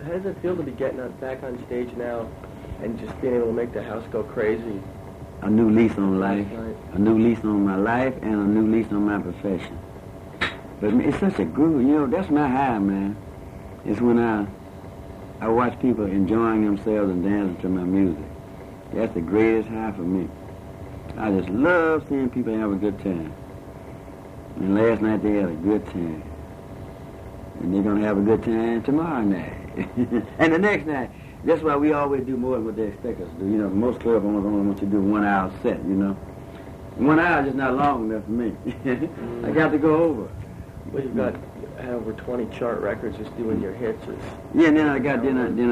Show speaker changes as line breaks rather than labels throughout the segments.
How does it feel to be getting back on stage now and just being able to make the house go crazy?
A new lease on life, a new lease on my life, and a new lease on my profession. But it's such a groove, you know, that's my high, man. It's when I watch people enjoying themselves and dancing to my music. That's the greatest high for me. I just love seeing people have a good time. And last night they had a good time. And they're going to have a good time tomorrow night. And the next night. That's why we always do more than what they expect us to do. You know, most clubs only want you to do 1 hour set, you know. 1 hour is just not long enough for me. I got to go over.
Well, you've got over 20 chart records just doing your hits.
Yeah, and then I got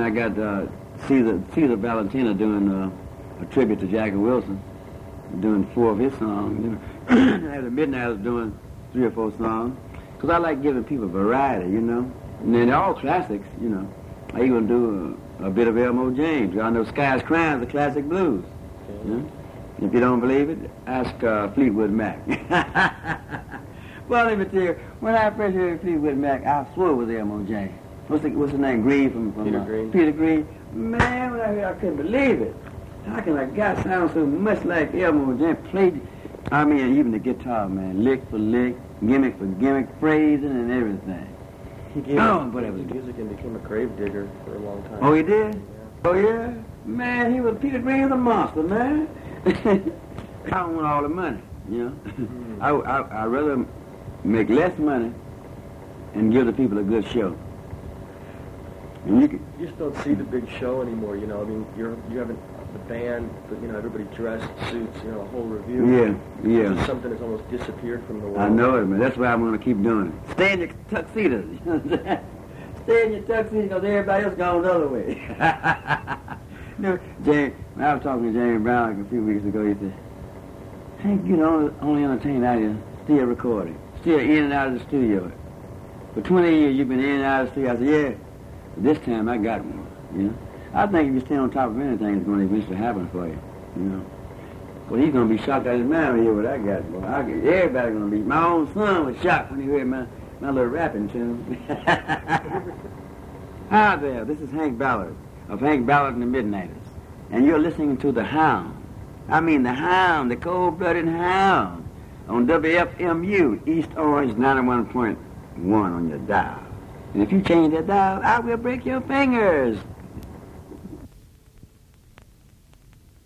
Caesar Valentina doing a tribute to Jackie Wilson, doing 4 of his songs. You know, at the Midnighters doing 3 or 4 songs, because I like giving people variety, you know. And then they're all classics, you know. I even do a bit of Elmo James. Y'all know Sky's Crying is a classic blues. Okay. You know? If you don't believe it, ask Fleetwood Mac. Well, let me tell you, when I first heard Fleetwood Mac, I swore it was Elmo James. What's the name? Green from
Peter Green.
Peter Green. Man, when I heard, I couldn't believe it. How can a guy sound so much like Elmo James? Played, I mean, even the guitar, man, lick for lick, gimmick for gimmick, phrasing and everything.
He gave music and became a grave digger for a long time.
Oh, he did?
Yeah.
Oh, yeah? Man, Peter Green was a monster, man. I don't want all the money, you know. I'd rather make less money and give the people a good show. And
you just don't see the big show anymore, you know. I mean, you haven't the band, but you know, everybody dressed suits, you know, a whole review.
Yeah.
It's something that's almost disappeared from the world.
I know it, man. That's why I'm going to keep doing it. Stay in your tuxedos. Stay in your tuxedos because everybody else gone the other way. You know, I was talking to James Brown like a few weeks ago. He said, Hank, you the only entertainer out here still recording, still in and out of the studio. For 20 years you've been in and out of the studio. I said, yeah, but this time I got one, you know. I think if you stay on top of anything, it's going to eventually happen for you, you know. Well, he's going to be shocked out of his mind when he hear what I got, boy. Everybody's going to be. My own son was shocked when he heard my little rapping tune. Hi there, this is Hank Ballard of Hank Ballard and the Midnighters, and you're listening to The Hound. I mean the Hound, the cold-blooded Hound, on WFMU, East Orange 91.1 on your dial. And if you change that dial, I will break your fingers.